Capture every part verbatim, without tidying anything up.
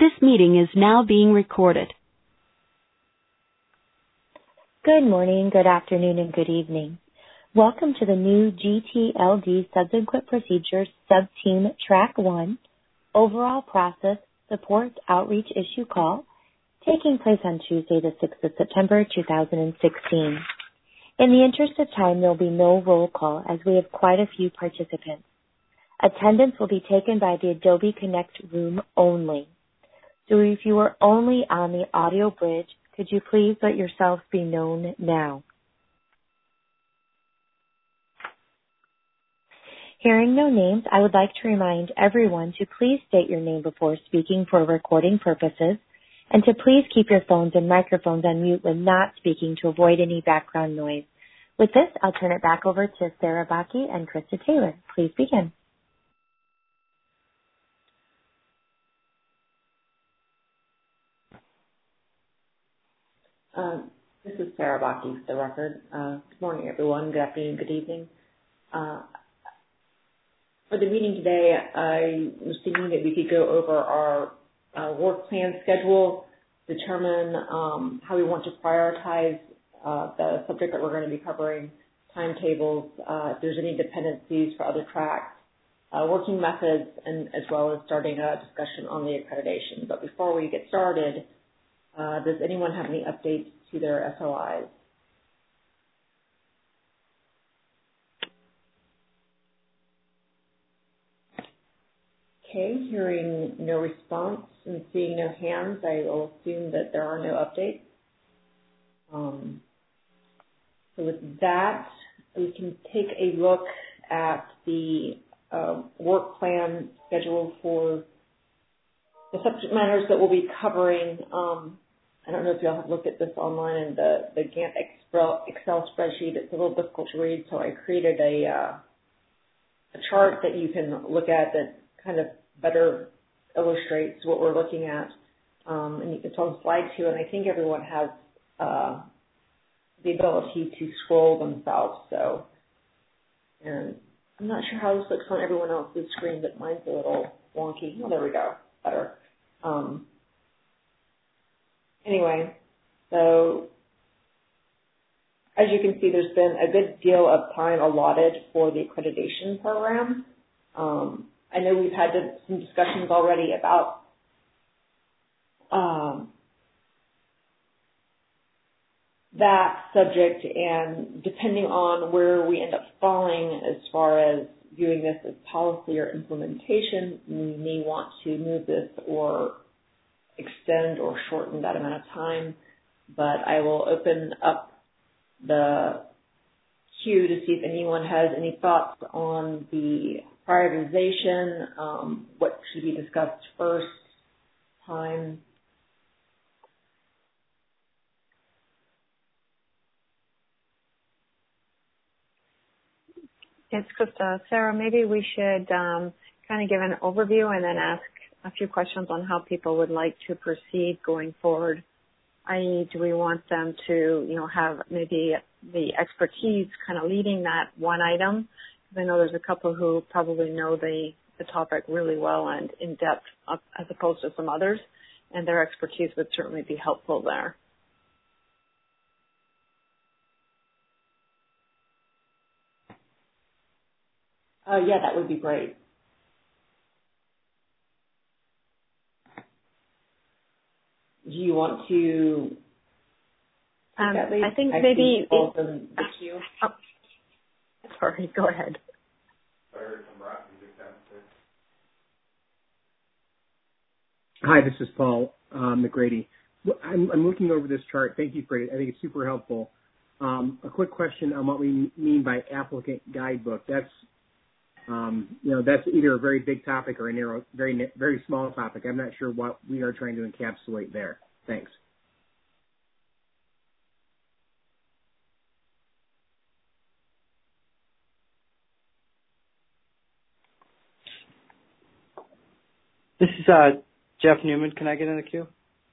This meeting is now being recorded. Good morning, good afternoon, and good evening. Welcome to the new G T L D Subsequent Procedures Subteam Track one Overall Process Support Outreach Issue Call, taking place on Tuesday the sixth of September two thousand sixteen. In the interest of time, there will be no roll call as we have quite a few participants. Attendance will be taken by the Adobe Connect room only. So if you are only on the audio bridge, could you please let yourselves be known now? Hearing no names, I would like to remind everyone to please state your name before speaking for recording purposes, and to please keep your phones and microphones on mute when not speaking to avoid any background noise. With this, I'll turn it back over to Sarah Bakke and Krista Taylor. Please begin. Uh, this is Sarah Bakke for the record. Uh, good morning, everyone. Good afternoon, good evening. Uh, for the meeting today, I was thinking that we could go over our uh, work plan schedule, determine um, how we want to prioritize uh, the subject that we're going to be covering, timetables, uh, if there's any dependencies for other tracks, uh, working methods, and as well as starting a discussion on the accreditation. But before we get started, Uh, does anyone have any updates to their S O Is? Okay, hearing no response and seeing no hands, I will assume that there are no updates. Um, so with that, we can take a look at the uh, work plan schedule for the subject matters that we'll be covering. Um, I don't know if y'all have looked at this online in the, the Gantt Excel spreadsheet. It's a little difficult to read, so I created a, uh, a chart that you can look at that kind of better illustrates what we're looking at. Um, and it's on slide two, and I think everyone has uh, the ability to scroll themselves. So, and I'm not sure how this looks on everyone else's screen, but mine's a little wonky. Oh, there we go. Better. Um, Anyway, so as you can see, there's been a good deal of time allotted for the accreditation program. Um, I know we've had some discussions already about um, that subject, and depending on where we end up falling as far as viewing this as policy or implementation, we may want to move this or extend or shorten that amount of time, but I will open up the queue to see if anyone has any thoughts on the prioritization, um, what should be discussed first, time. It's Krista. Sarah, maybe we should um, kind of give an overview and then ask a few questions on how people would like to proceed going forward. that is, do we want them to, you know, have maybe the expertise kind of leading that one item? Because I know there's a couple who probably know the, the topic really well and in depth uh, as opposed to some others, and their expertise would certainly be helpful there. Uh, yeah, that would be great. Do you want to? Um, I think I maybe. It, the queue. Oh, sorry, go ahead. Hi, this is Paul um, McGrady. I'm, I'm looking over this chart. Thank you for it. I think it's super helpful. Um, a quick question on what we mean by applicant guidebook. That's Um, you know, that's either a very big topic or a narrow, very, very small topic. I'm not sure what we are trying to encapsulate there. Thanks. This is uh, Jeff Newman. Can I get in the queue?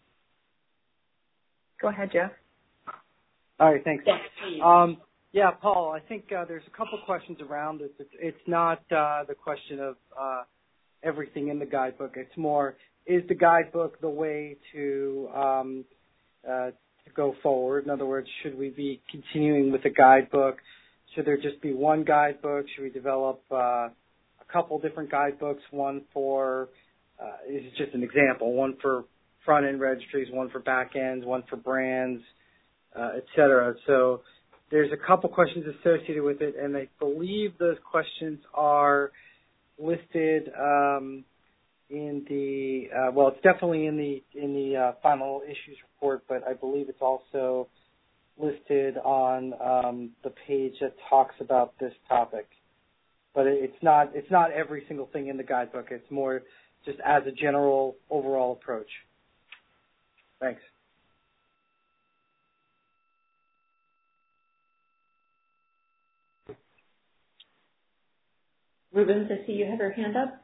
Go ahead, Jeff. All right, thanks. Yes, please. Um, yeah, Paul, I think uh, there's a couple questions around this. It's, it's not uh, the question of uh, everything in the guidebook. It's more, is the guidebook the way to um, uh, to go forward? In other words, should we be continuing with the guidebook? Should there just be one guidebook? Should we develop uh, a couple different guidebooks? One for uh, this is just an example. One for front end registries, one for back ends, one for brands, uh, et cetera. So there's a couple questions associated with it, and I believe those questions are listed um, in the uh, well, it's definitely in the in the uh, final issues report, but I believe it's also listed on um, the page that talks about this topic. But it's not it's not every single thing in the guidebook. It's more just as a general overall approach. Thanks. Rubens, I see you have your hand up.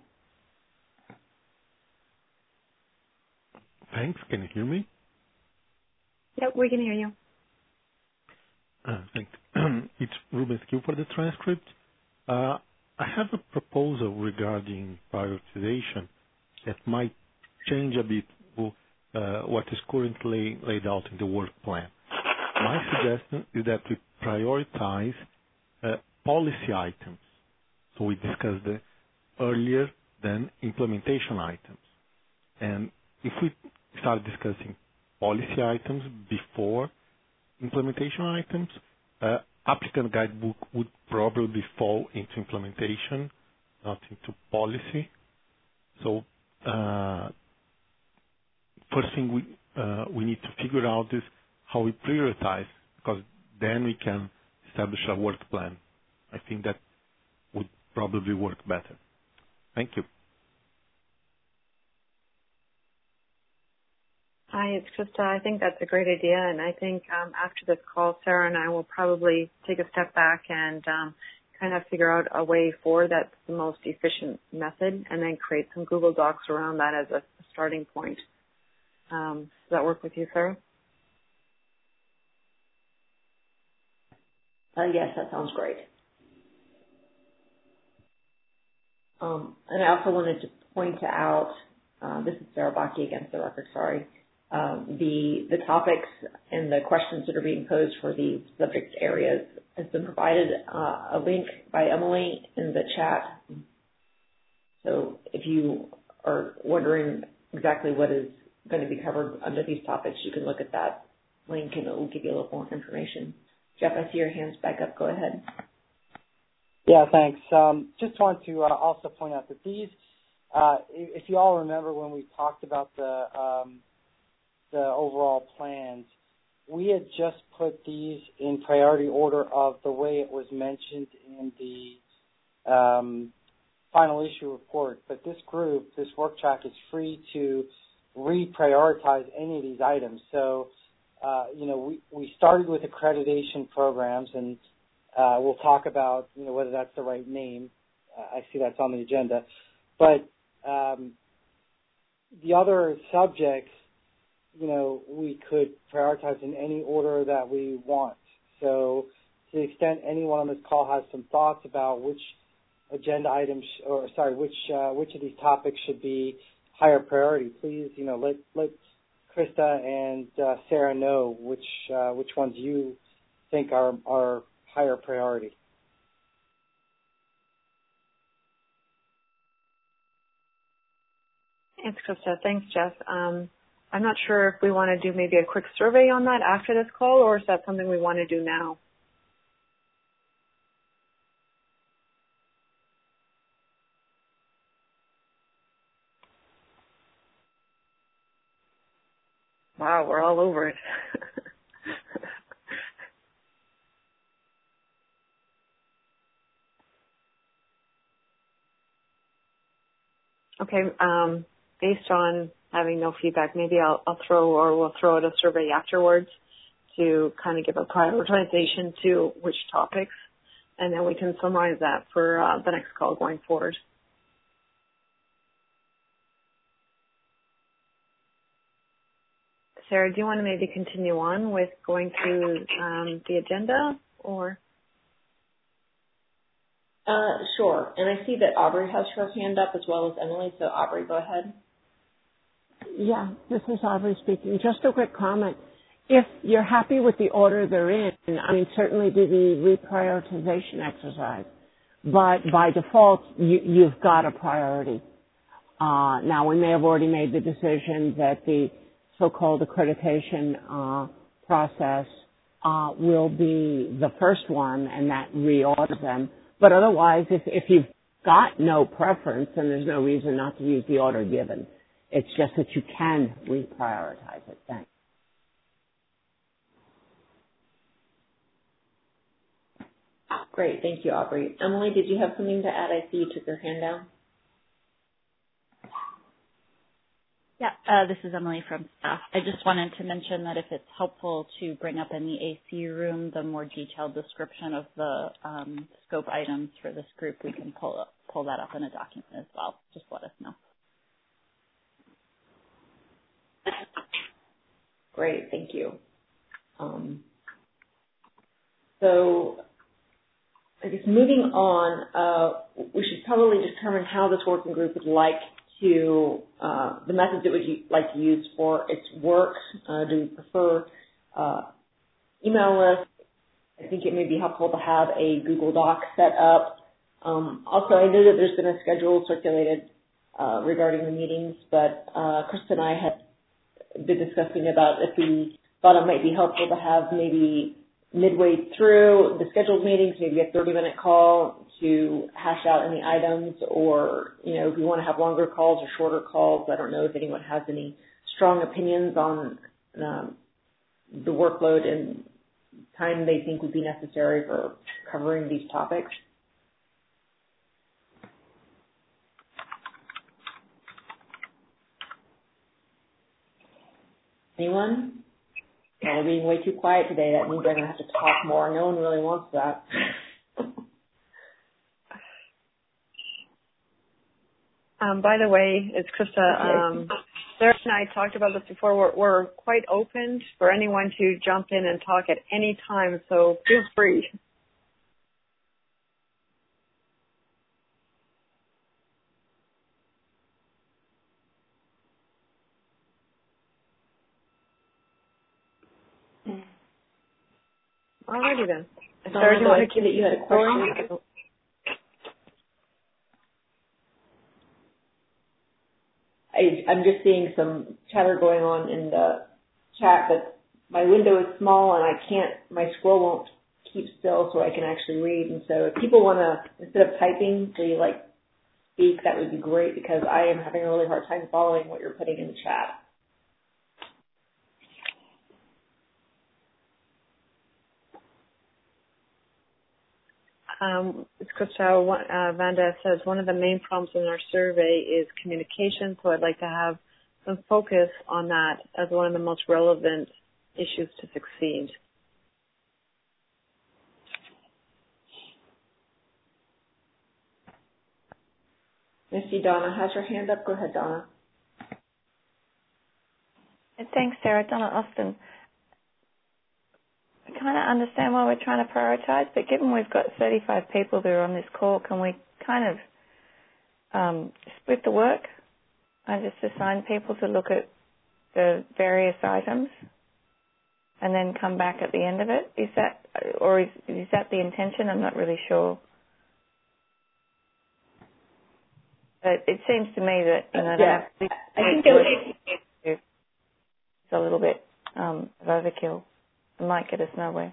Thanks. Can you hear me? Yep, we can hear you. Uh, thanks. It's Rubens Q for the transcript. Uh, I have a proposal regarding prioritization that might change a bit uh, what is currently laid out in the work plan. My suggestion is that we prioritize uh, policy items. So we discussed the earlier than implementation items. And if we start discussing policy items before implementation items, uh, applicant guidebook would probably fall into implementation, not into policy. So uh, first thing we uh, we need to figure out is how we prioritize, because then we can establish a work plan. I think that would probably work better. Thank you. Hi, it's Krista. I think that's a great idea, and I think um, after this call, Sarah and I will probably take a step back and um, kind of figure out a way forward that's the most efficient method, and then create some Google Docs around that as a starting point. Um, does that work with you, Sarah? Uh, yes, that sounds great. Um, and I also wanted to point out, uh, this is Sarah Baki against the record, sorry, um, the, the topics and the questions that are being posed for these subject areas has been provided uh, a link by Emily in the chat. So if you are wondering exactly what is going to be covered under these topics, you can look at that link and it will give you a little more information. Jeff, I see your hands back up. Go ahead. Yeah, thanks. Um, just want to uh, also point out that these, uh, if you all remember when we talked about the um, the overall plans, we had just put these in priority order of the way it was mentioned in the um, final issue report. But this group, this work track, is free to reprioritize any of these items. So, uh, you know, we, we started with accreditation programs, and uh, we'll talk about, you know, whether that's the right name. Uh, I see that's on the agenda. But um, the other subjects, you know, we could prioritize in any order that we want. So to the extent anyone on this call has some thoughts about which agenda items, or sorry, which uh, which of these topics should be higher priority, please, you know, let let Krista and uh, Sarah know which uh, which ones you think are are higher priority. Thanks, Krista. Thanks, Jeff. Um, I'm not sure if we want to do maybe a quick survey on that after this call, or is that something we want to do now? Wow, we're all over it. Okay, um, based on having no feedback, maybe I'll, I'll throw, or we'll throw out a survey afterwards to kind of give a prioritization to which topics, and then we can summarize that for uh, the next call going forward. Sarah, do you want to maybe continue on with going through um, the agenda, or? Uh, sure. And I see that Aubrey has her hand up as well as Emily. So Aubrey, go ahead. Yeah, this is Aubrey speaking. Just a quick comment. If you're happy with the order they're in, I mean, certainly do the reprioritization exercise. But by default, you, you've got a priority. Uh, now, we may have already made the decision that the so-called accreditation uh, process uh, will be the first one, and that reorders them. But otherwise, if, if you've got no preference, then there's no reason not to use the order given. It's just that you can reprioritize it. Thanks. Great. Thank you, Aubrey. Emily, did you have something to add? I see you took your hand down. Yeah, uh, this is Emily from staff. I just wanted to mention that if it's helpful to bring up in the A C room the more detailed description of the um, scope items for this group, we can pull up, pull that up in a document as well. Just let us know. Great, thank you. Um, so I guess moving on, uh, we should probably determine how this working group would like to, uh, the methods it would like to use for its work. Uh, do we prefer uh, email lists? I think it may be helpful to have a Google Doc set up. Um, also, I know that there's been a schedule circulated uh, regarding the meetings, but uh, Krista and I had been discussing about if we thought it might be helpful to have maybe midway through the scheduled meetings, maybe a thirty minute call to hash out any items, or, you know, if we want to have longer calls or shorter calls. I don't know if anyone has any strong opinions on um, the workload and time they think would be necessary for covering these topics. Anyone? Well, we're being way too quiet today. That means I'm going to have to talk more. No one really wants that. um, by the way, it's Krista. Um, Sarah and I talked about this before. We're, we're quite open for anyone to jump in and talk at any time, so feel free. Alrighty then. Sarah, do you want to give that you had a question? I, I'm just seeing some chatter going on in the chat, but my window is small and I can't, my scroll won't keep still so I can actually read. And so if people want to, instead of typing, they like speak, that would be great, because I am having a really hard time following what you're putting in the chat. Um, it's Krista. Uh, Vanda says one of the main problems in our survey is communication, so I'd like to have some focus on that as one of the most relevant issues to succeed. I see Donna has her hand up. Go ahead, Donna. Thanks, Sarah. Donna Austin. I kind of understand why we're trying to prioritize, but given we've got thirty-five people that are on this call, can we kind of um, split the work and just assign people to look at the various items and then come back at the end of it? Is that, or is, is that the intention? I'm not really sure. But it seems to me that, you know, yeah. that I think it was a little bit um, of overkill. It might get us nowhere.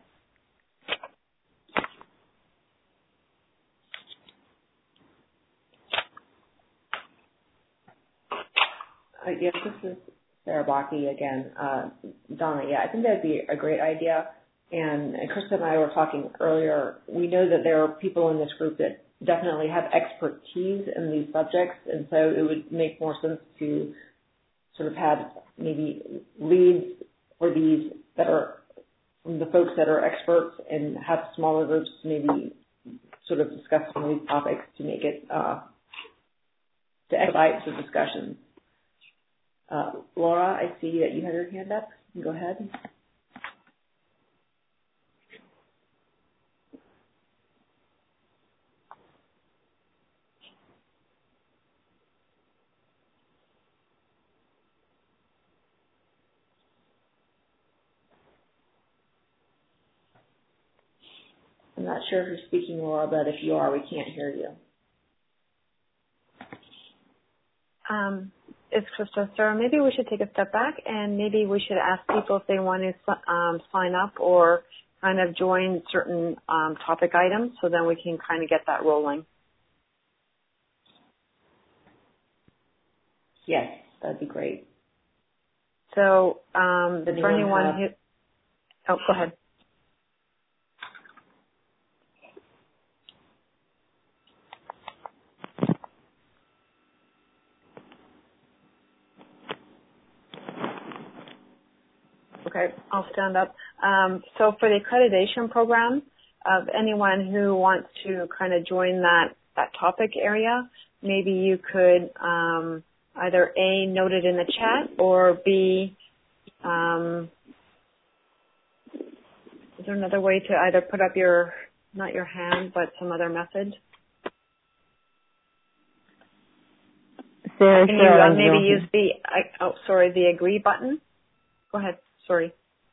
Uh, yes, this is Sarah Bakke again. Uh, Donna, yeah, I think that would be a great idea. And, and Krista and I were talking earlier. We know that there are people in this group that definitely have expertise in these subjects, and so it would make more sense to sort of have maybe leads for these that are the folks that are experts, and have smaller groups maybe sort of discuss some of these topics to make it, uh, to expedite the discussion. Uh, Laura, I see that you had your hand up. Go ahead. I'm not sure if you're speaking, Laura, but if you are, we can't hear you. Um, it's Krista. Sarah, maybe we should take a step back and maybe we should ask people if they want to um, sign up or kind of join certain um, topic items so then we can kind of get that rolling. Yes, that'd be great. So um, for anyone have... who... Oh, go ahead. Okay, I'll stand up. Um, so for the accreditation program, of anyone who wants to kind of join that, that topic area, maybe you could um, either A, note it in the chat, or B, um, is there another way to either put up your, not your hand, but some other method? Sarah, Can Sarah, you uh, maybe use the, I, oh, sorry, the agree button? Go ahead, sorry.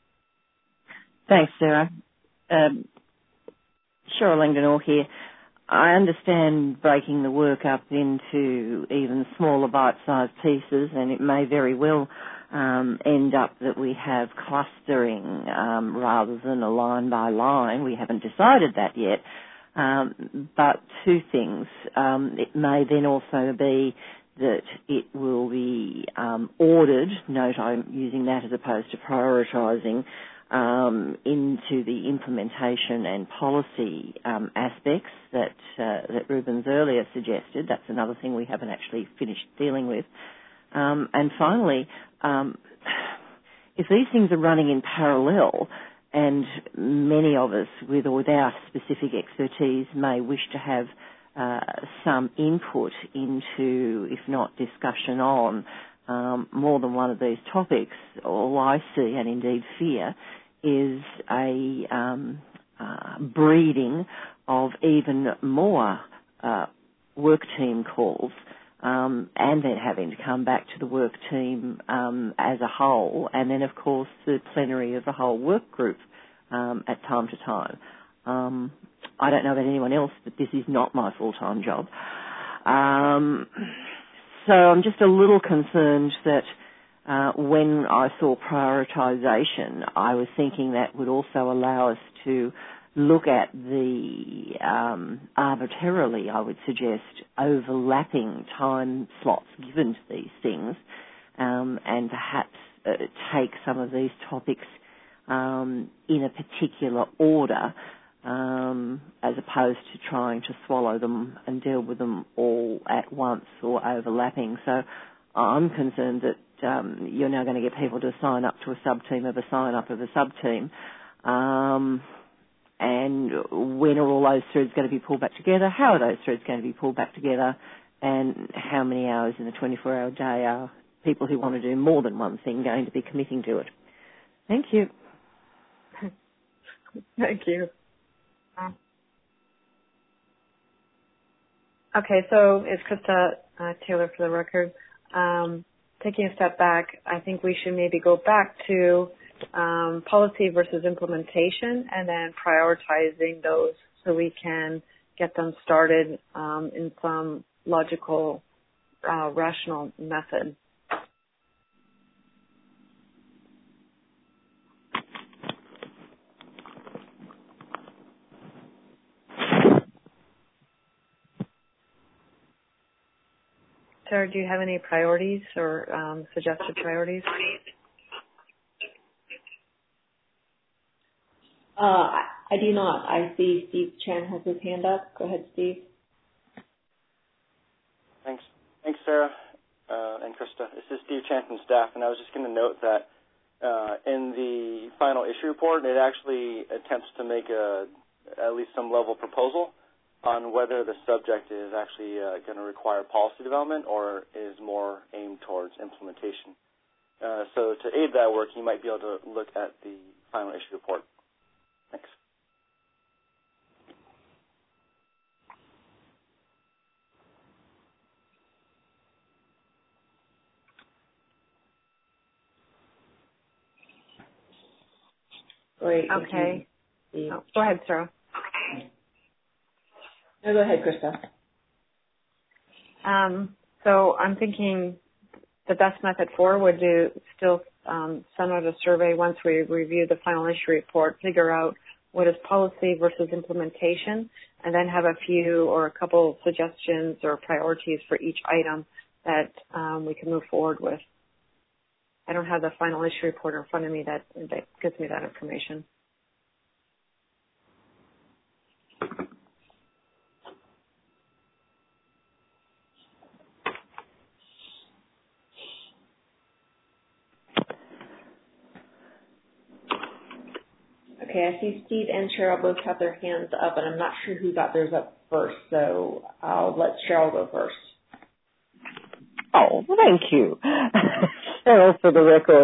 Thanks, Sarah. Um, Cheryl Langdon here. I understand breaking the work up into even smaller bite-sized pieces, and it may very well um, end up that we have clustering um, rather than a line by line. We haven't decided that yet. Um, but two things. Um, it may then also be that it will be um, ordered, note I'm using that as opposed to prioritising, um, into the implementation and policy um, aspects that uh, that Ruben's earlier suggested. That's another thing we haven't actually finished dealing with. Um, and finally, um, if these things are running in parallel, and many of us, with or without specific expertise, may wish to have uh, some input into, if not discussion on, um, more than one of these topics, all I see, and indeed fear, is a um, uh, breeding of even more uh, work team calls, um, and then having to come back to the work team um, as a whole, and then of course the plenary of the whole work group um, at time to time. Um, I don't know about anyone else, but this is not my full-time job. Um, so I'm just a little concerned that Uh, when I saw prioritisation, I was thinking that would also allow us to look at the um, arbitrarily, I would suggest, overlapping time slots given to these things, um, and perhaps uh, take some of these topics um, in a particular order, um, as opposed to trying to swallow them and deal with them all at once or overlapping. So I'm concerned that Um, you're now going to get people to sign up to a sub-team of a sign-up of a sub-team. Um, and when are all those threads going to be pulled back together? How are those threads going to be pulled back together? And how many hours in a twenty-four hour day are people who want to do more than one thing going to be committing to it? Thank you. Thank you. Okay, so it's Krista uh, Taylor for the record. Um, Taking a step back, I think we should maybe go back to um, policy versus implementation and then prioritizing those so we can get them started um, in some logical, uh, rational method. Sarah, do you have any priorities or um, suggested priorities? Uh, I do not. I see Steve Chen has his hand up. Go ahead, Steve. Thanks. Thanks, Sarah uh, and Krista. This is Steve Chen from staff, and I was just going to note that uh, in the final issue report, it actually attempts to make a at least some level proposal on whether the subject is actually uh, going to require policy development or is more aimed towards implementation. Uh, so to aid that work, you might be able to look at the final issue report. Thanks. Great. Okay. Oh, go ahead, Sarah. No, go ahead, Krista. Um, so I'm thinking the best method forward would do still um, send out a survey once we review the final issue report, figure out what is policy versus implementation, and then have a few or a couple suggestions or priorities for each item that um, we can move forward with. I don't have the final issue report in front of me that, that gives me that information. Okay, I see Steve and Cheryl both have their hands up, and I'm not sure who got theirs up first, so I'll let Cheryl go first. Oh, thank you. Cheryl, for the record.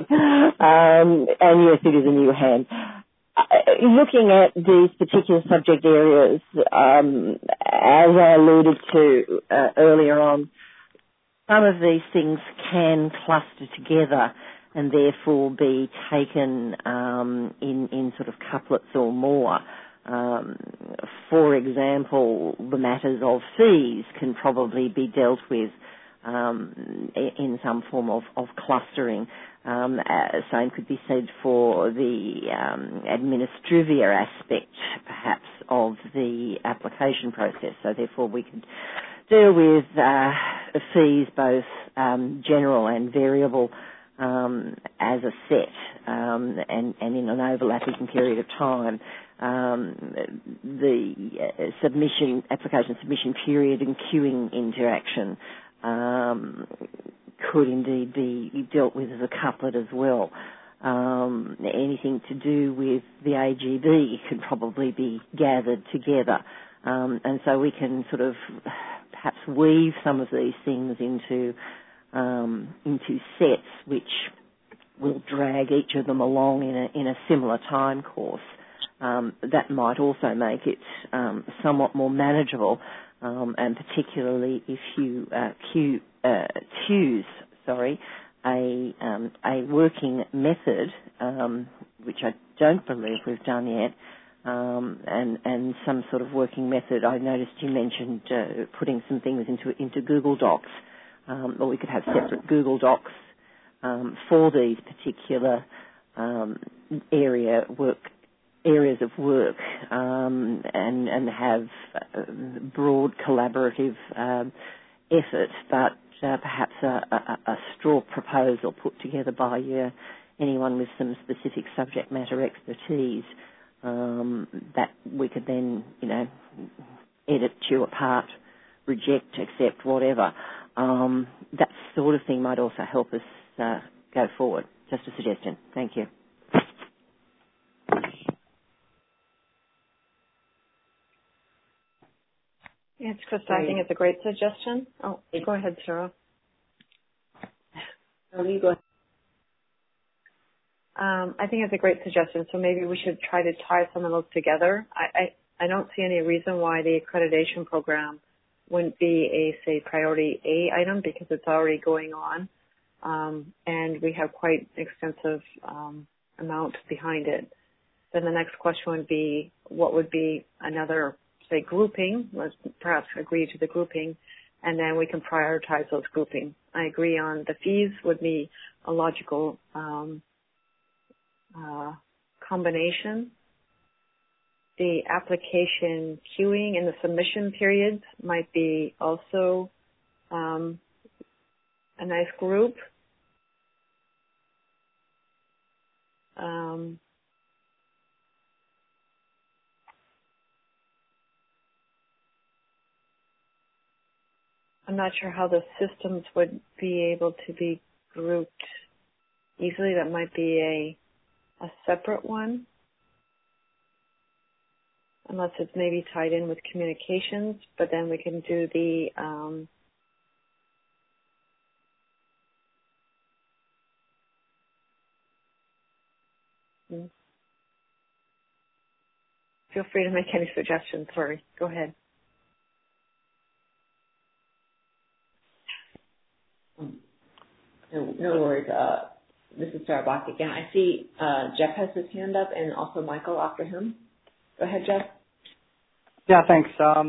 Um, and yes, it is a new hand. Uh, looking at these particular subject areas, um, as I alluded to uh, earlier on, some of these things can cluster together and therefore be taken um, in, in sort of couplets or more. Um, for example, the matters of fees can probably be dealt with um, in some form of, of clustering. Um, uh, same could be said for the um, administrivia aspect, perhaps, of the application process. So therefore we could deal with uh, fees, both um, general and variable, Um, as a set um, and, and in an overlapping period of time. Um, the uh, submission, application submission period and queuing interaction um, could indeed be dealt with as a couplet as well. Um, anything to do with the A G B could probably be gathered together. Um, and so we can sort of perhaps weave some of these things into Um, into sets which will drag each of them along in a, in a similar time course. Um, that might also make it um, somewhat more manageable, um, and particularly if you uh, queue, uh, choose, sorry, a um, a working method, um, which I don't believe we've done yet, um, and and some sort of working method. I noticed you mentioned uh, putting some things into into Google Docs. Um, or we could have separate Google Docs um, for these particular um, area work areas of work, um, and and have uh, broad collaborative um, effort, but uh, perhaps a, a, a straw proposal put together by uh, anyone with some specific subject matter expertise um, that we could then, you know, edit, chew apart, reject, accept, whatever. Um, that sort of thing might also help us uh, go forward. Just a suggestion. Thank you. Yes, Krista, I think it's a great suggestion. Oh, go ahead, Sarah. No, you go ahead. Um, I think it's a great suggestion, so maybe we should try to tie some of those together. I, I, I don't see any reason why the accreditation program wouldn't be a, say, priority A item because it's already going on, um, and we have quite extensive um, amount behind it. Then the next question would be, what would be another, say, grouping? Let's perhaps agree to the grouping, and then we can prioritize those grouping. I agree on the fees would be a logical um, uh, combination. The application queuing and the submission periods might be also um, a nice group. Um, I'm not sure how the systems would be able to be grouped easily. That might be a, a separate one, unless it's maybe tied in with communications, but then we can do the um, feel free to make any suggestions. Sorry, go ahead. No, no worries. Uh, this is Sarah Bach again. I see uh, Jeff has his hand up and also Michael after him. Go ahead, Jeff. Yeah, thanks. Um,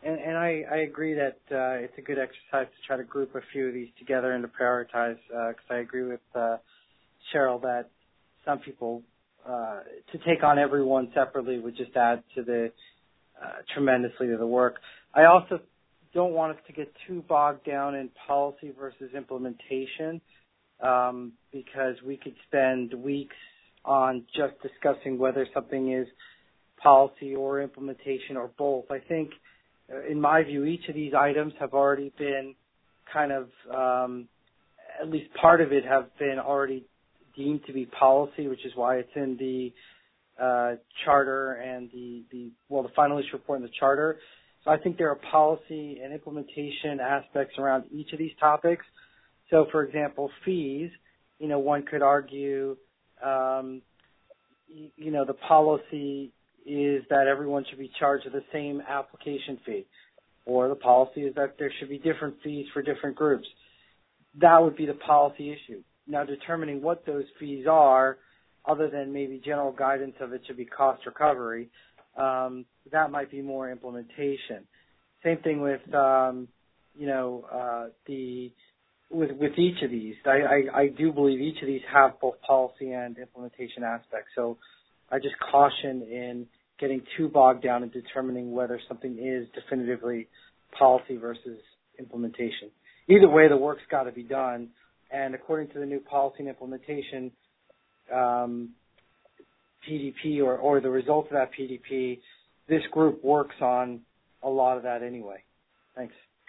and, and I, I agree that uh, it's a good exercise to try to group a few of these together and to prioritize, because uh, I agree with uh, Cheryl that some people, uh, to take on every one separately would just add to the uh, tremendously to the work. I also don't want us to get too bogged down in policy versus implementation, um, because we could spend weeks on just discussing whether something is policy or implementation or both. I think, uh, in my view, each of these items have already been kind of, um, at least part of it have been already deemed to be policy, which is why it's in the uh, charter and the, the, well, the final issue report in the charter. So I think there are policy and implementation aspects around each of these topics. So, for example, fees, you know, one could argue, um, you, you know, the policy is that everyone should be charged the same application fee, or the policy is that there should be different fees for different groups. That would be the policy issue. Now, determining what those fees are, other than maybe general guidance of it should be cost recovery, um, that might be more implementation. Same thing with, um, you know, uh, the with with each of these. I, I, I do believe each of these have both policy and implementation aspects. So I just caution in getting too bogged down in determining whether something is definitively policy versus implementation. Either way, the work's got to be done. And according to the new policy and implementation, um, P D P or, or the results of that P D P, this group works on a lot of that anyway. Thanks.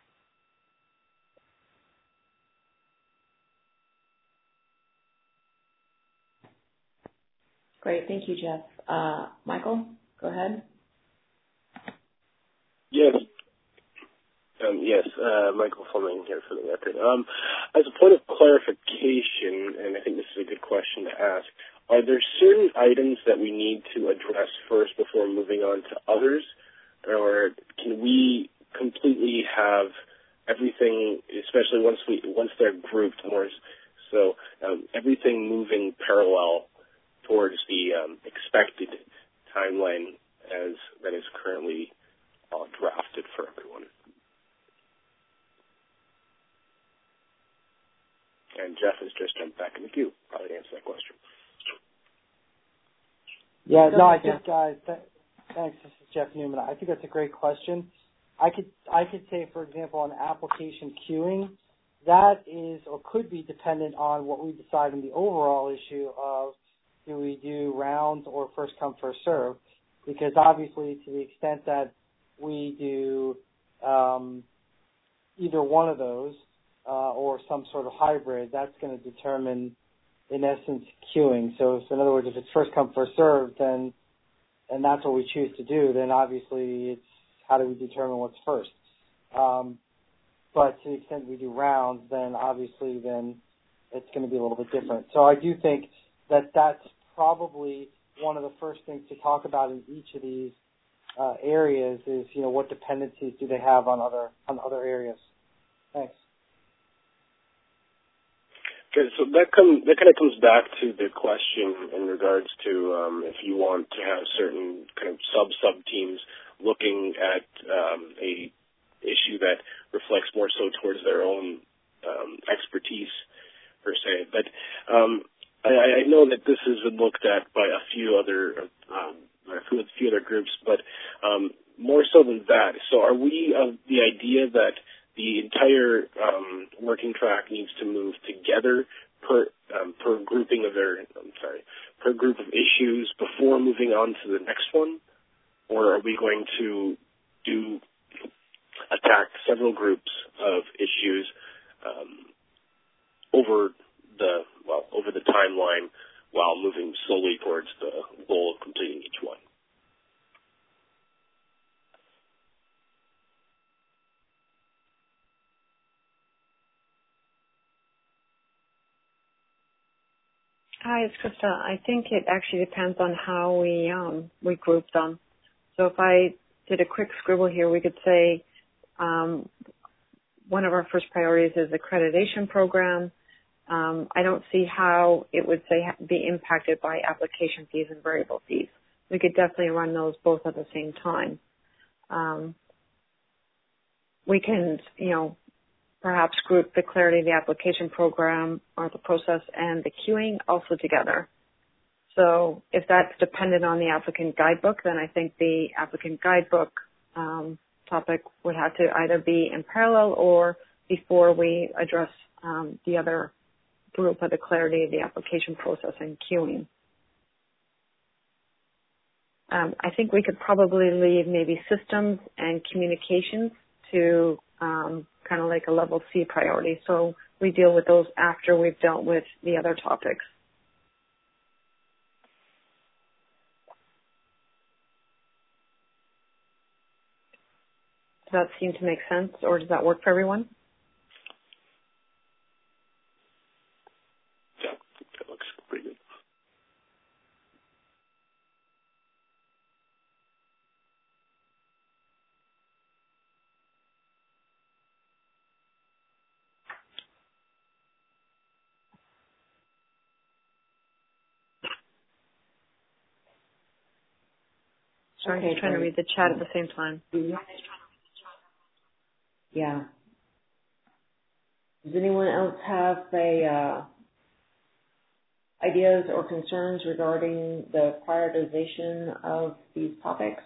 Great. Thank you, Jeff. Uh, Michael, go ahead. Yes. Um, yes, uh, Michael Fleming here for the record. Um, as a point of clarification, and I think this is a good question to ask, are there certain items that we need to address first before moving on to others, or can we completely have everything, especially once we once they're grouped more, so um, everything moving parallel towards the um, expected timeline as that is currently uh, drafted for everyone? And Jeff has just jumped back in the queue. Probably to answer that question. Yeah, no, I think, uh, th- thanks. This is Jeff Newman. I think that's a great question. I could, I could say, for example, on application queuing, that is or could be dependent on what we decide in the overall issue of do we do rounds or first come, first serve, because obviously to the extent that we do um, either one of those, Uh, or some sort of hybrid, that's going to determine, in essence, queuing. So, if, in other words, if it's first come, first served, then, and that's what we choose to do, then obviously it's how do we determine what's first. Um, but to the extent we do rounds, then obviously then it's going to be a little bit different. So I do think that that's probably one of the first things to talk about in each of these uh, areas is, you know, what dependencies do they have on other on other areas. Thanks. Okay, so that come that kind of comes back to the question in regards to um, if you want to have certain kind of sub sub teams looking at um, a issue that reflects more so towards their own um, expertise per se. But um, I, I know that this has been looked at by a few other um, a few other groups, but um, more so than that. So are we of the idea that the entire um, working track needs to move together per um, per grouping of their I'm sorry per group of issues before moving on to the next one, or are we going to do attack several groups of issues um, over the well over the timeline while moving slowly towards the goal of completing each one? Hi, it's Krista. I think it actually depends on how we um, we group them. So if I did a quick scribble here, we could say um, one of our first priorities is the accreditation program. Um, I don't see how it would say be impacted by application fees and variable fees. We could definitely run those both at the same time. Um, we can, you know, perhaps group the clarity of the application program or the process and the queuing also together. So if that's dependent on the applicant guidebook, then I think the applicant guidebook um, topic would have to either be in parallel or before we address um, the other group of the clarity of the application process and queuing. Um, I think we could probably leave maybe systems and communications to um, kind of like a level C priority. So we deal with those after we've dealt with the other topics. Does that seem to make sense, or does that work for everyone? Yeah, that looks pretty good. Sorry, Okay, I'm trying great. to read the chat at the same time. Yeah. Does anyone else have a uh, ideas or concerns regarding the prioritization of these topics?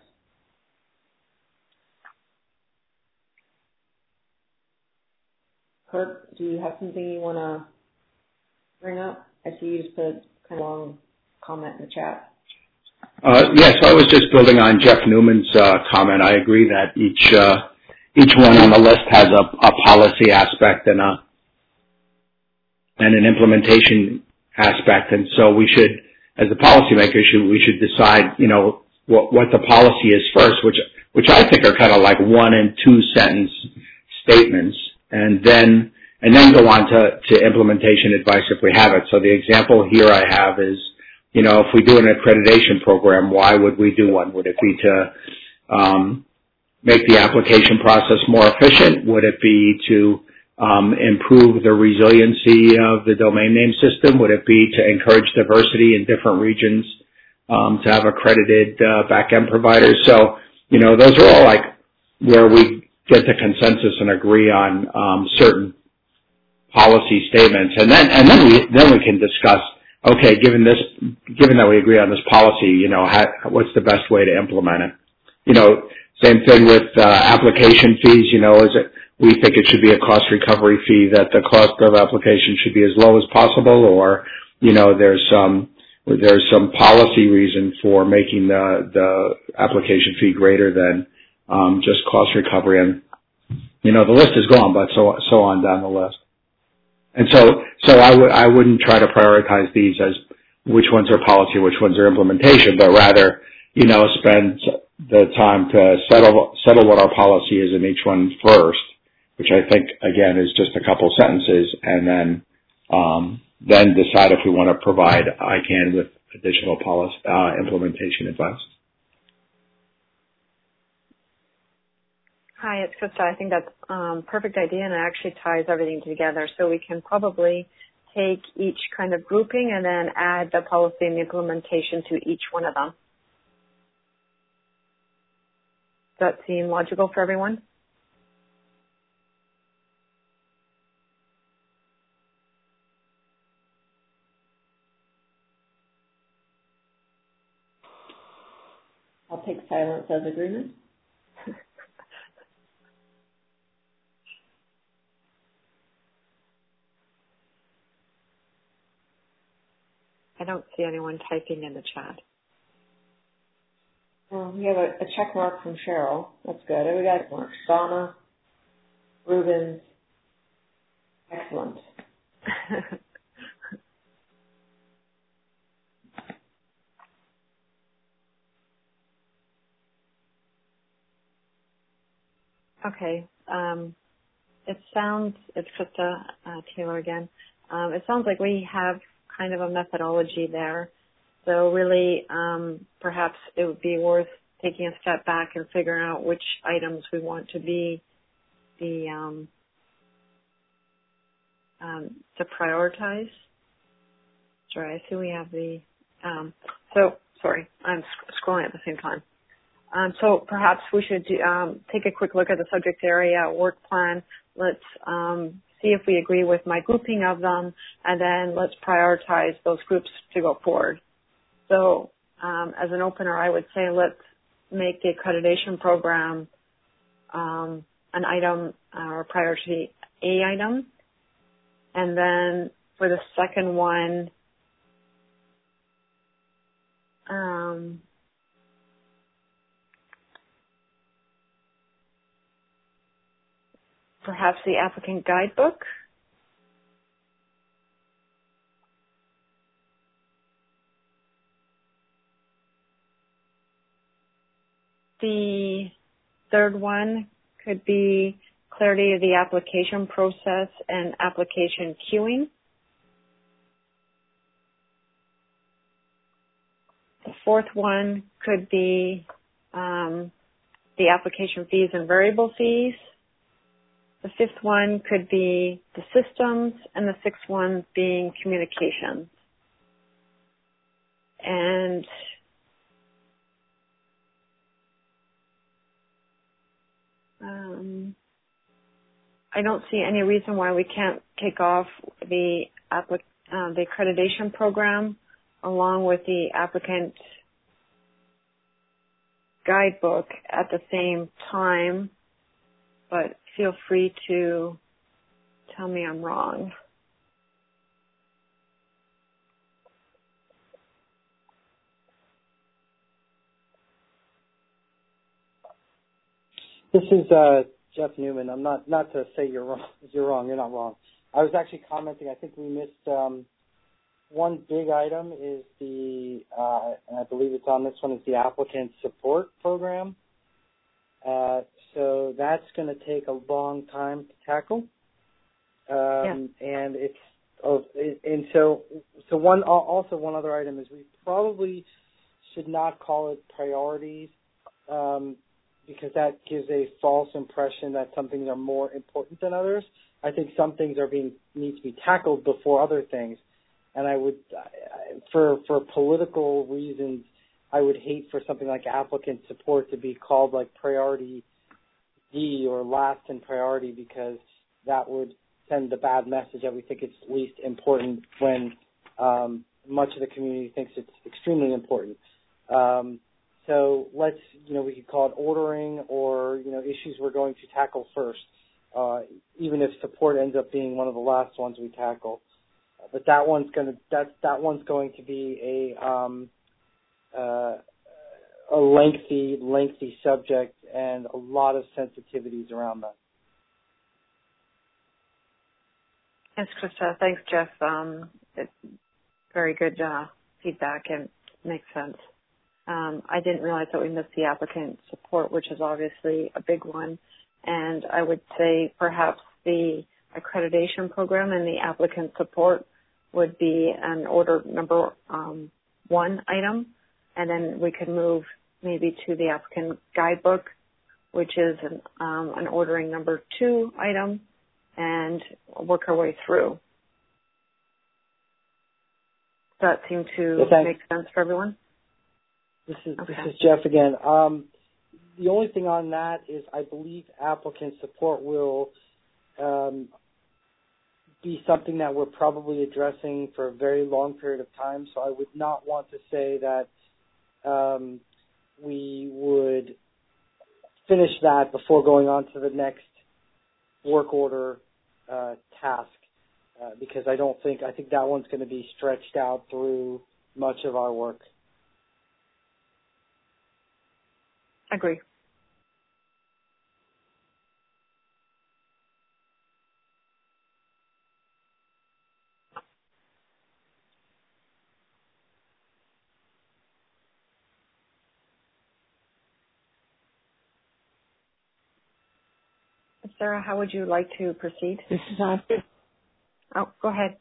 Kurt, do you have something you want to bring up? I see you just put a kind of long comment in the chat. Uh, yes, I was just building on Jeff Newman's uh, comment. I agree that each uh, each one on the list has a, a policy aspect and a and an implementation aspect, and so we should, as the policymakers, should, we should decide, you know, what what the policy is first, which which I think are kind of like one and two sentence statements, and then and then go on to, to implementation advice if we have it. So the example here I have is, you know, if we do an accreditation program, why would we do one? Would it be to um, make the application process more efficient? Would it be to um, improve the resiliency of the domain name system? Would it be to encourage diversity in different regions, um, to have accredited uh, back-end providers? So, you know, those are all like where we get to consensus and agree on um, certain policy statements, and then and then we then we can discuss. Okay, given this, given that we agree on this policy, you know, how, what's the best way to implement it? You know, same thing with uh, application fees. You know, is it, we think it should be a cost recovery fee, that the cost of application should be as low as possible, or, you know, there's some there's some policy reason for making the the application fee greater than um, just cost recovery. And you know, the list is gone, but so so on down the list. And so, so I would, I wouldn't try to prioritize these as which ones are policy, which ones are implementation, but rather, you know, spend the time to settle, settle what our policy is in each one first, which I think, again, is just a couple sentences, and then, um, then decide if we want to provide I CANN with additional policy, uh, implementation advice. Hi, it's Krista. I think that's a um, perfect idea, and it actually ties everything together. So we can probably take each kind of grouping and then add the policy and the implementation to each one of them. Does that seem logical for everyone? I'll take silence as agreement. I don't see anyone typing in the chat. Well, we have a, a check mark from Cheryl. That's good. We got marks. Donna, Rubens. Excellent. Okay. Um, it sounds, it's Krista uh, Taylor again. Um, it sounds like we have kind of a methodology there. So really, um, perhaps it would be worth taking a step back and figuring out which items we want to be the um, um, to prioritize. Sorry, I see we have the. Um, so sorry, I'm sc- scrolling at the same time. Um, so perhaps we should do, um, take a quick look at the subject area work plan. Let's um, see if we agree with my grouping of them, and then let's prioritize those groups to go forward. So um, as an opener, I would say let's make the accreditation program um, an item or priority A item. And then for the second one, um, perhaps the applicant guidebook. The third one could be clarity of the application process and application queuing. The fourth one could be um, the application fees and variable fees. The fifth one could be the systems, and the sixth one being communications. And um, I don't see any reason why we can't kick off the, applic- uh, the accreditation program along with the applicant guidebook at the same time, but feel free to tell me I'm wrong. This is uh, Jeff Newman. I'm not not to say you're wrong. You're wrong. You're not wrong. I was actually commenting. I think we missed um, one big item. Is the uh, and I believe it's on this one is the applicant support program. Uh, so that's going to take a long time to tackle. Um, yeah. And it's oh, it, and so so one also one other item is we probably should not call it priorities. Um, because that gives a false impression that some things are more important than others. I think some things are being need to be tackled before other things, and I would, for for political reasons, I would hate for something like applicant support to be called like priority D or last in priority, because that would send the bad message that we think it's least important when um, much of the community thinks it's extremely important. Um, So let's, you know, we could call it ordering or, you know, issues we're going to tackle first, uh, even if support ends up being one of the last ones we tackle. But that one's going to, that, that one's going to be a, um, uh, a lengthy, lengthy subject and a lot of sensitivities around that. Yes, Krista. Thanks, Jeff. Um, it's very good uh, feedback and makes sense. Um, I didn't realize that we missed the applicant support, which is obviously a big one. And I would say perhaps the accreditation program and the applicant support would be an order number um, one item. And then we could move maybe to the applicant guidebook, which is an, um, an ordering number two item, and work our way through. Does that seem to yeah, make sense for everyone? This is okay. this is Jeff again. Um, the only thing on that is I believe applicant support will um, be something that we're probably addressing for a very long period of time. So I would not want to say that um, we would finish that before going on to the next work order uh, task, uh, because I don't think I think that one's going to be stretched out through much of our work. Agree. Sarah, how would you like to proceed? This is Audrey. Oh, go ahead.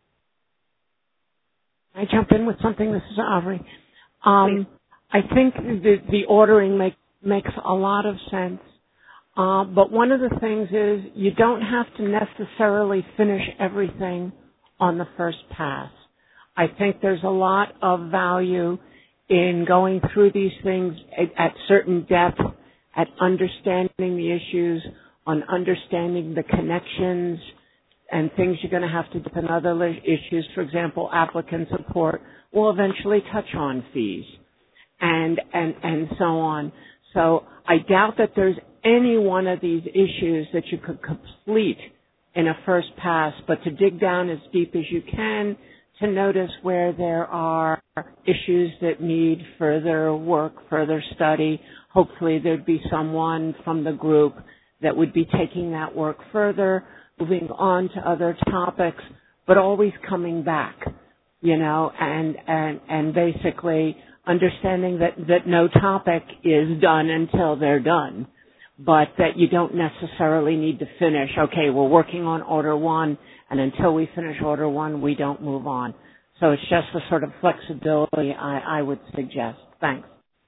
I jump in with something. This is Audrey. Um, I think the, the ordering make, makes a lot of sense. Uh, but one of the things is you don't have to necessarily finish everything on the first pass. I think there's a lot of value in going through these things at, at certain depth, at understanding the issues, on understanding the connections and things you're going to have to do in other issues, for example, applicant support, will eventually touch on fees and, and, and so on. So I doubt that there's any one of these issues that you could complete in a first pass, but to dig down as deep as you can, to notice where there are issues that need further work, further study. Hopefully there'd be someone from the group that would be taking that work further, moving on to other topics, but always coming back, you know, and, and, and basically understanding that, that no topic is done until they're done, but that you don't necessarily need to finish. Okay, we're working on order one, and until we finish order one, we don't move on. So it's just the sort of flexibility I, I would suggest. Thanks.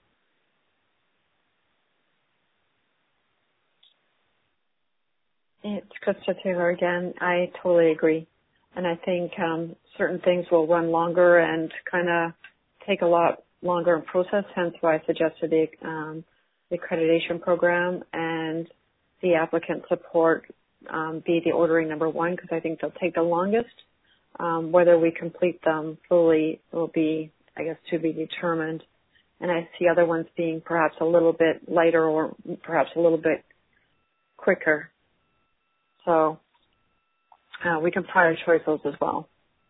It's Krista Taylor again. I totally agree. And I think um, certain things will run longer and kind of take a lot longer in process, hence why I suggested the, um, the accreditation program and the applicant support um, be the ordering number one, because I think they'll take the longest. Um, whether we complete them fully will be, I guess, to be determined. And I see other ones being perhaps a little bit lighter or perhaps a little bit quicker. So uh, we can prioritize those as well.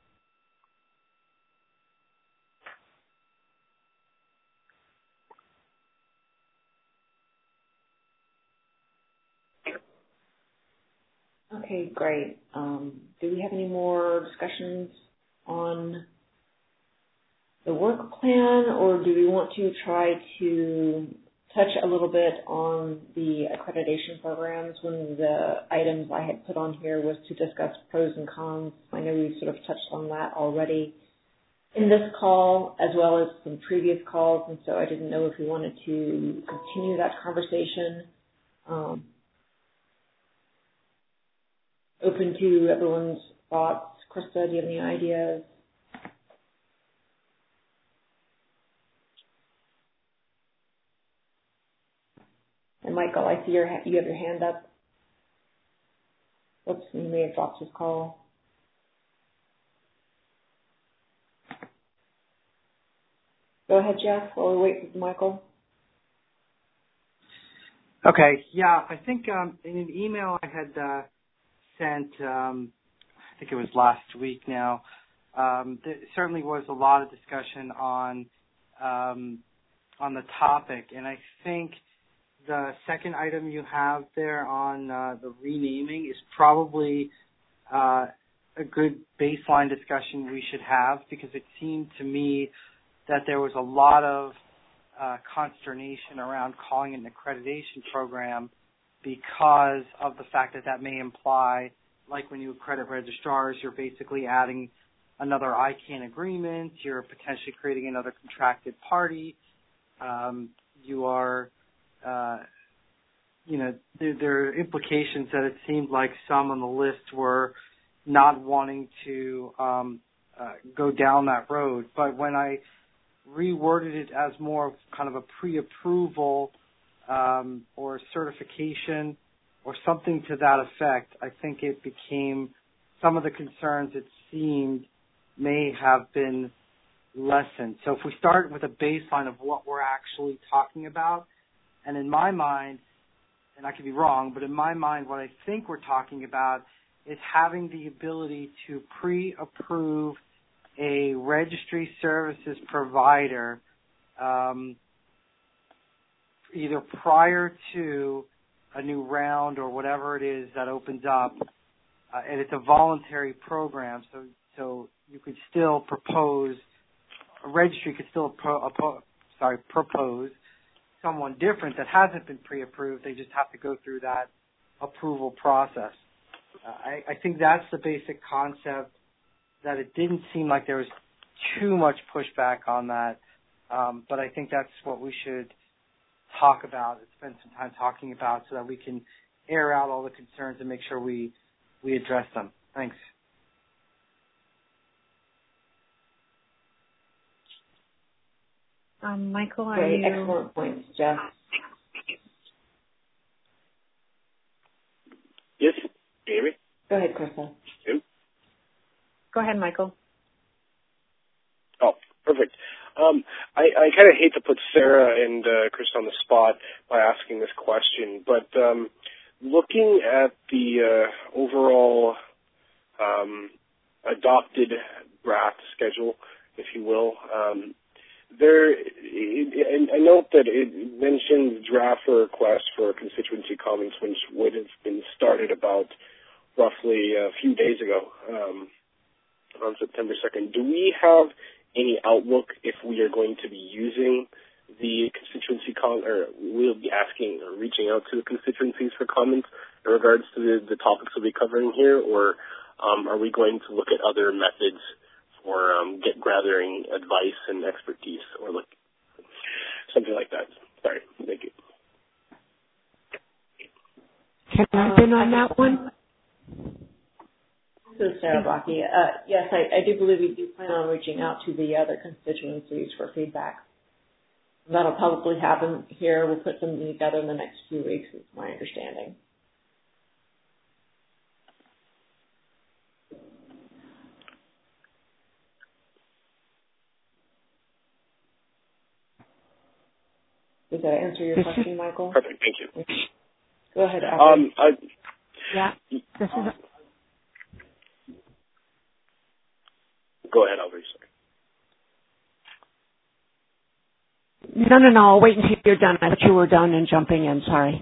Okay, great. Um, do we have any more discussions on the work plan, or do we want to try to touch a little bit on the accreditation programs? One of the items I had put on here was to discuss pros and cons. I know we sort of touched on that already in this call as well as some previous calls, and so I didn't know if we wanted to continue that conversation. Um, open to everyone's thoughts. Krista, do you have any ideas? And Michael, I see your you have your hand up. Oops, you may have dropped his call. Go ahead, Jeff, while we wait for Michael. Okay, yeah, I think um, in an email I had uh, sent, um, I think it was last week now, um, there certainly was a lot of discussion on um, on the topic, and I think the second item you have there on uh, the renaming is probably uh, a good baseline discussion we should have, because it seemed to me that there was a lot of uh, consternation around calling it an accreditation program because of the fact that that may imply, like when you accredit registrars, you're basically adding another I CANN agreement, you're potentially creating another contracted party, um, you are Uh, you know, there, there are implications that it seemed like some on the list were not wanting to um, uh, go down that road. But when I reworded it as more of kind of a pre-approval um, or certification or something to that effect, I think it became some of the concerns it seemed may have been lessened. So if we start with a baseline of what we're actually talking about, and in my mind, and I could be wrong, but in my mind, what I think we're talking about is having the ability to pre-approve a registry services provider um, either prior to a new round or whatever it is that opens up, uh, and it's a voluntary program, so so you could still propose, a registry could still pro, pro, sorry propose someone different that hasn't been pre-approved. They just have to go through that approval process. Uh, I, I think that's the basic concept, that it didn't seem like there was too much pushback on that, um, but I think that's what we should talk about, spend some time talking about, so that we can air out all the concerns and make sure we, we address them. Thanks. Um, Michael, are Great, you... excellent points, Jeff. Yes, can you hear me? Go ahead, Krista. Yep. Go ahead, Michael. Oh, perfect. Um, I, I kind of hate to put Sarah and uh, Chris on the spot by asking this question, but um, looking at the uh, overall um, adopted draft schedule, if you will, um, there, it, I note that it mentions draft for request for constituency comments, which would have been started about roughly a few days ago, um, on September second. Do we have any outlook if we are going to be using the constituency con, or we'll be asking or reaching out to the constituencies for comments in regards to the, the topics we'll be covering here, or um, are we going to look at other methods for um, get gathering advice and expertise, or look something like that? Sorry, thank you. Can I jump in on that one? This is Sarah Blocky. Uh, yes, I, I do believe we do plan on reaching out to the other constituencies for feedback. That'll probably happen here. We'll put something together in the next few weeks, is my understanding. Does that answer your question, Michael? Perfect, thank you. Go ahead, Aubrey. Um, I, yeah, this is... A- Go ahead, Aubrey, sorry. No, no, no, I'll wait until you're done. I thought you were done and jumping in, sorry.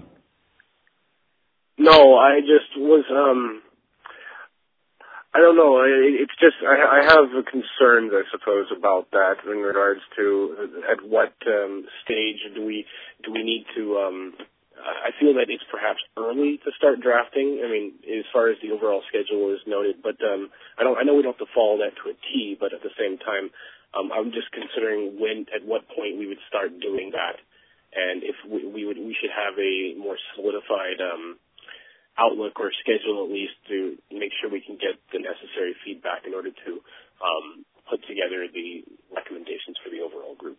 No, I just was, um, I don't know, it's just, I, I have concerns, I suppose, about that in regards to at what um, stage do we, do we need to, um, I feel that it's perhaps early to start drafting. I mean, as far as the overall schedule is noted, but um, I don't. I know we don't have to follow that to a T, but at the same time, um, I'm just considering when, at what point we would start doing that, and if we, we would, we should have a more solidified um, outlook or schedule at least to make sure we can get the necessary feedback in order to um, put together the recommendations for the overall group.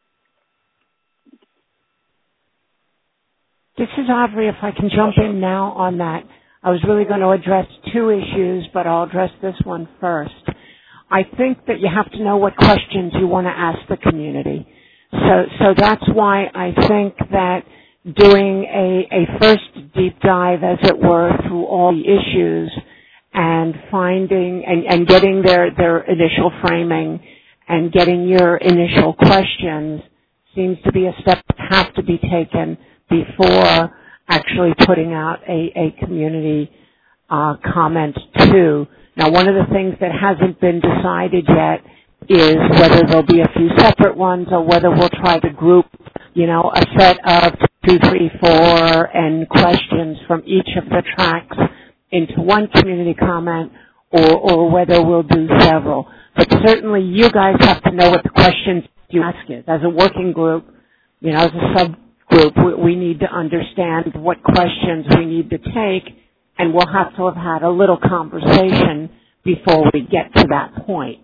This is Aubrey, if I can jump in now on that. I was really going to address two issues, but I'll address this one first. I think that you have to know what questions you want to ask the community. So, so that's why I think that doing a, a first deep dive, as it were, through all the issues and finding and, and getting their, their initial framing and getting your initial questions seems to be a step that has to be taken before actually putting out a, a community uh, comment too. Now, one of the things that hasn't been decided yet is whether there'll be a few separate ones or whether we'll try to group, you know, a set of two, three, four, and questions from each of the tracks into one community comment, or, or whether we'll do several. But certainly you guys have to know what the questions you ask is. As a working group, you know, as a sub group, we need to understand what questions we need to take, and we'll have to have had a little conversation before we get to that point.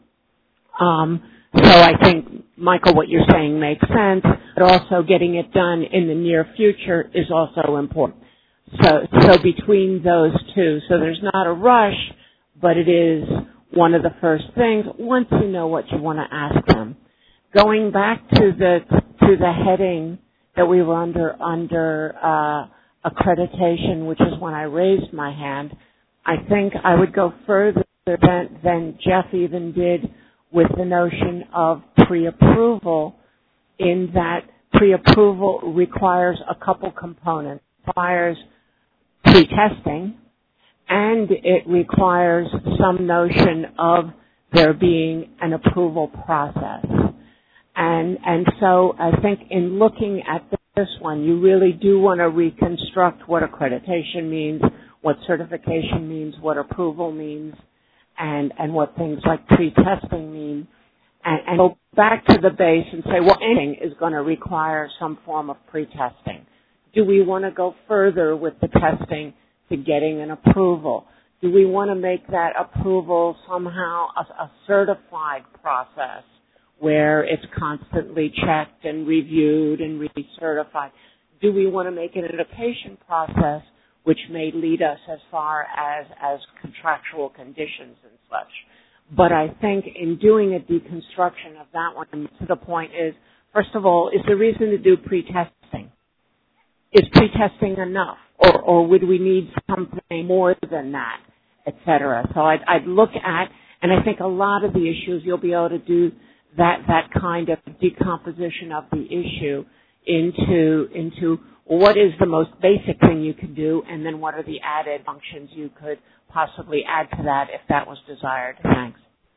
Um, so I think, Michael, what you're saying makes sense, but also getting it done in the near future is also important. So, so between those two, so there's not a rush, but it is one of the first things once you know what you want to ask them. Going back to the to the heading that we were under under uh, accreditation, which is when I raised my hand, I think I would go further than, than Jeff even did with the notion of pre-approval, in that pre-approval requires a couple components. It requires pre-testing, and it requires some notion of there being an approval process. And, and so I think in looking at this one, you really do want to reconstruct what accreditation means, what certification means, what approval means, and, and what things like pre-testing mean, and, and go back to the base and say, well, anything is going to require some form of pre-testing. Do we want to go further with the testing to getting an approval? Do we want to make that approval somehow a, a certified process, where it's constantly checked and reviewed and recertified? Do we want to make it an education process which may lead us as far as, as contractual conditions and such? But I think in doing a deconstruction of that one, to the point is, first of all, is there reason to do pre-testing? Is pre-testing enough? Or, or would we need something more than that, et cetera? So I'd, I'd look at, and I think a lot of the issues you'll be able to do that, that kind of decomposition of the issue into, into what is the most basic thing you can do, and then what are the added functions you could possibly add to that if that was desired. Thanks.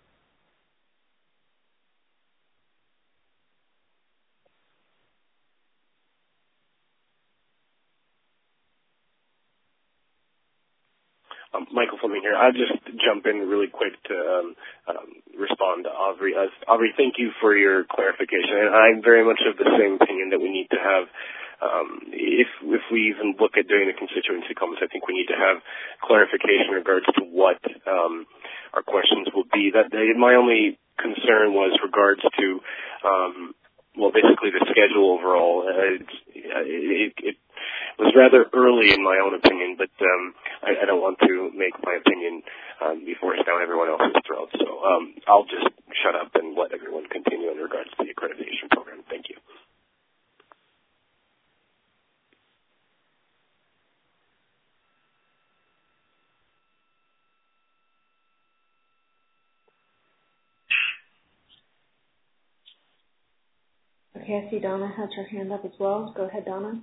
Um, Michael Fleming here. I'll just jump in really quick to um, um, respond to Aubrey. Uh, Aubrey, thank you for your clarification. And I'm very much of the same opinion that we need to have, um, if if we even look at doing the constituency comments, I think we need to have clarification in regards to what um, our questions will be. That they, my only concern was regards to, um, well, basically the schedule overall. Uh, it, it, it was rather early in my own opinion, but um, I, I don't want to make my opinion um, before it's down everyone else's throat. So um, I'll just shut up and let everyone continue in regards to the accreditation program. Thank you. Okay, I see Donna has her hand up as well. Go ahead, Donna.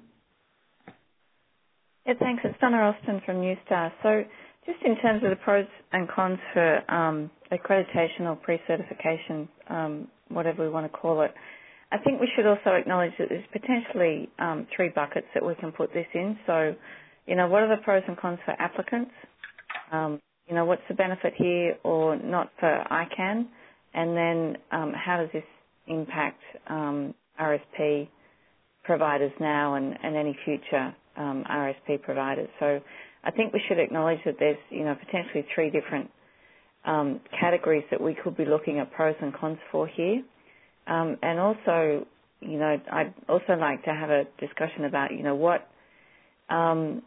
Yeah, thanks. It's Donna Austin from New Star. So just in terms of the pros and cons for um, accreditation or pre-certification, um, whatever we want to call it, I think we should also acknowledge that there's potentially um, three buckets that we can put this in. So, you know, what are the pros and cons for applicants? Um, you know, what's the benefit here or not for I CANN? And then um, how does this impact um, R S P providers now and, and any future um, R S P providers? So I think we should acknowledge that there's, you know, potentially three different um, categories that we could be looking at pros and cons for here. Um, and also, you know, I'd also like to have a discussion about, you know, what um,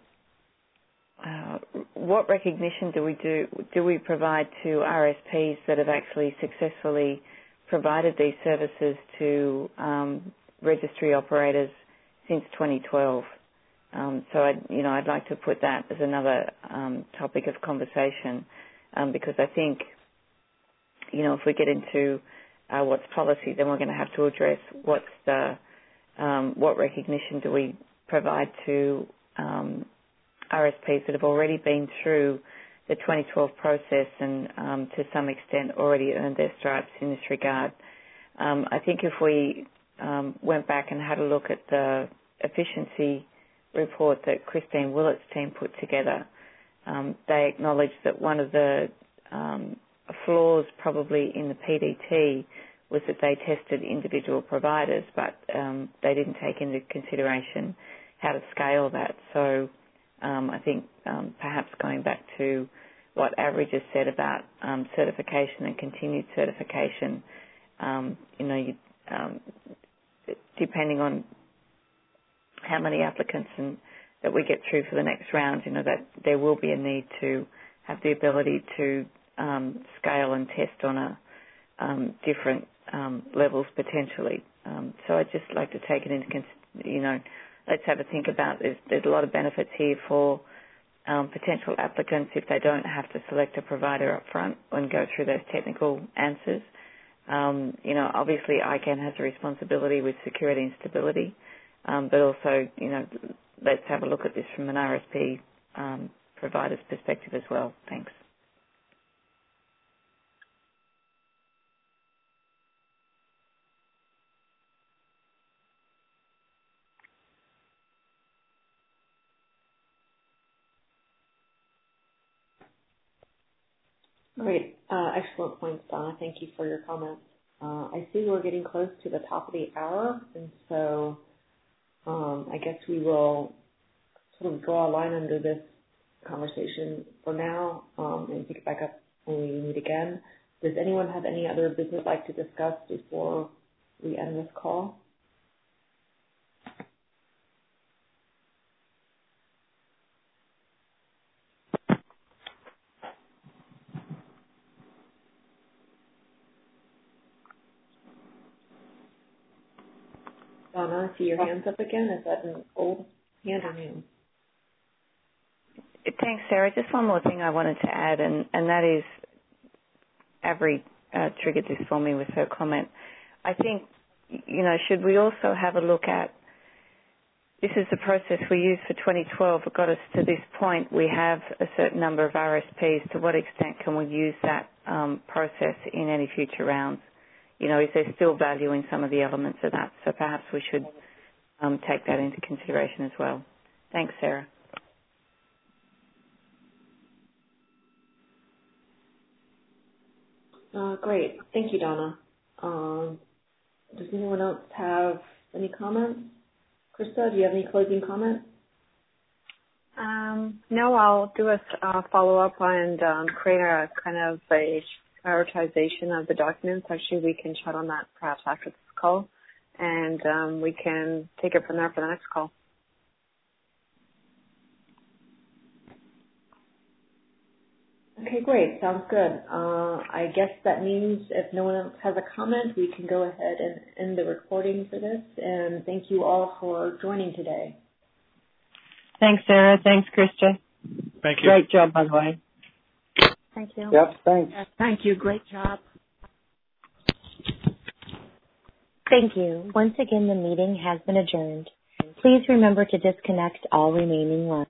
uh, what recognition do we do do we provide to R S Ps that have actually successfully provided these services to um, registry operators since twenty twelve. Um, so, I'd, you know, I'd like to put that as another um, topic of conversation um, because I think, you know, if we get into uh, what's policy, then we're going to have to address what's the um, what recognition do we provide to um, R S Ps that have already been through the twenty twelve process and um, to some extent already earned their stripes in this regard. Um, I think if we um, went back and had a look at the efficiency report that Christine Willett's team put together, um, they acknowledged that one of the um, flaws probably in the P D T was that they tested individual providers, but um, they didn't take into consideration how to scale that. So um, I think um, perhaps going back to what Average has said about um, certification and continued certification, um, you know, you, um, depending on how many applicants and that we get through for the next round, you know, that there will be a need to have the ability to um, scale and test on a um, different um, levels potentially. Um, so I'd just like to take it into, cons- you know, let's have a think about there's, there's a lot of benefits here for um, potential applicants if they don't have to select a provider up front and go through those technical answers. Um, you know, obviously I CANN has a responsibility with security and stability, um, but also, you know, let's have a look at this from an R S P um, provider's perspective as well. Thanks. Great. Uh, excellent points, Donna. Thank you for your comments. Uh, I see we're getting close to the top of the hour, and so um, I guess we will sort of draw a line under this conversation for now um, and pick it back up when we meet again. Does anyone have any other business they'd like to discuss before we end this call? Donna, I see your hands up again. Is that an old hand or new? Thanks, Sarah. Just one more thing I wanted to add, and, and that is Avery uh, triggered this for me with her comment. I think, you know, should we also have a look at, this is the process we used for twenty twelve. It got us to this point. We have a certain number of R S Ps. To what extent can we use that um, process in any future rounds? You know, is there still value in some of the elements of that? So perhaps we should um, take that into consideration as well. Thanks, Sarah. Uh, great. Thank you, Donna. Um, does anyone else have any comments? Krista, do you have any closing comments? Um, no, I'll do a uh, follow-up and um, create a kind of a prioritization of the documents. Actually, we can chat on that perhaps after this call, and um, we can take it from there for the next call. Okay, great. Sounds good. Uh, I guess that means if no one else has a comment, we can go ahead and end the recording for this. And thank you all for joining today. Thanks, Sarah. Thanks, Krista. Thank you. Great job, by the way. Thank you. Yep, thanks. Yes, thank you. Great job. Thank you. Once again, the meeting has been adjourned. Please remember to disconnect all remaining lines.